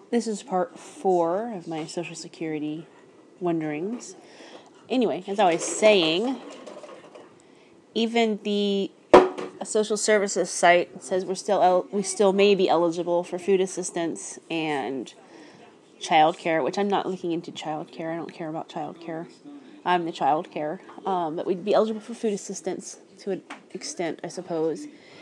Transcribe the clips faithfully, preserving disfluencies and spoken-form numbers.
this is part four of my Social Security wonderings. Anyway, as I was saying, even the social services site says we're still el- we still may be eligible for food assistance and childcare, which I'm not looking into childcare. I don't care about childcare. I'm the childcare, um, but we'd be eligible for food assistance to an extent, I suppose,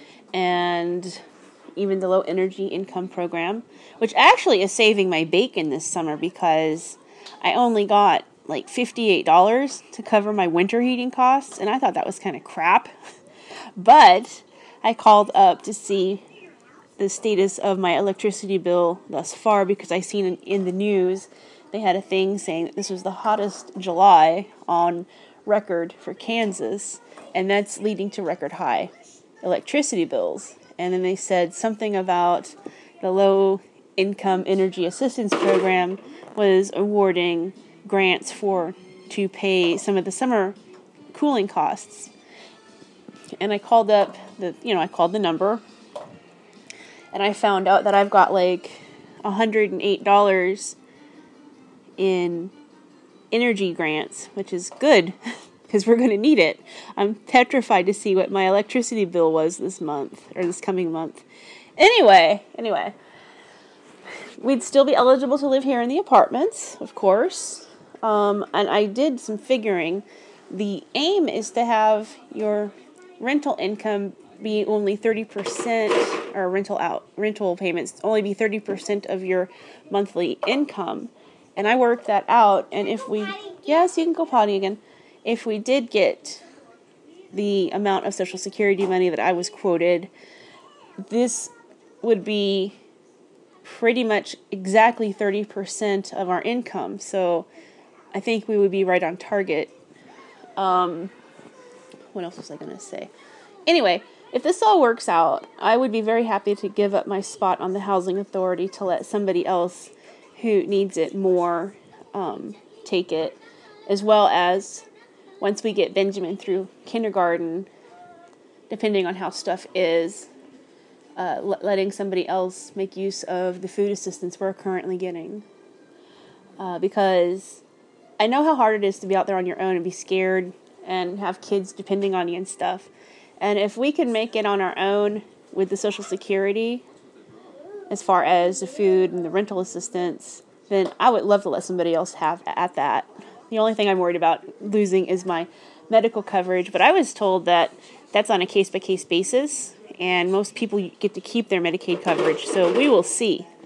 and even the low energy income program, which actually is saving my bacon this summer because I only got like fifty-eight dollars to cover my winter heating costs, and I thought that was kind of crap. But I called up to see the status of my electricity bill thus far because I seen in, in the news they had a thing saying that this was the hottest July on record for Kansas, and that's leading to record high electricity bills. And then they said something about the low income energy assistance program was awarding grants for to pay some of the summer cooling costs. And I called up the, you know, I called the number, and I found out that I've got like one hundred eight dollars in energy grants, which is good because we're going to need it. I'm petrified to see what my electricity bill was this month or this coming month. Anyway, anyway, we'd still be eligible to live here in the apartments, of course. Um, and I did some figuring. The aim is to have your rental income be only thirty percent, or rental out rental payments only be thirty percent of your monthly income. And I worked that out, and if we, yes, you can go potty again. If we did get the amount of Social Security money that I was quoted, this would be pretty much exactly thirty percent of our income. So I think we would be right on target. Um, what else was I going to say? Anyway, if this all works out, I would be very happy to give up my spot on the Housing Authority to let somebody else who needs it more um, take it, as well as once we get Benjamin through kindergarten, depending on how stuff is, uh, l- letting somebody else make use of the food assistance we're currently getting. Uh, because I know how hard it is to be out there on your own and be scared and have kids depending on you and stuff. And if we can make it on our own with the Social Security, as far as the food and the rental assistance, then I would love to let somebody else have at that. The only thing I'm worried about losing is my medical coverage, but I was told that that's on a case-by-case basis, and most people get to keep their Medicaid coverage, so we will see.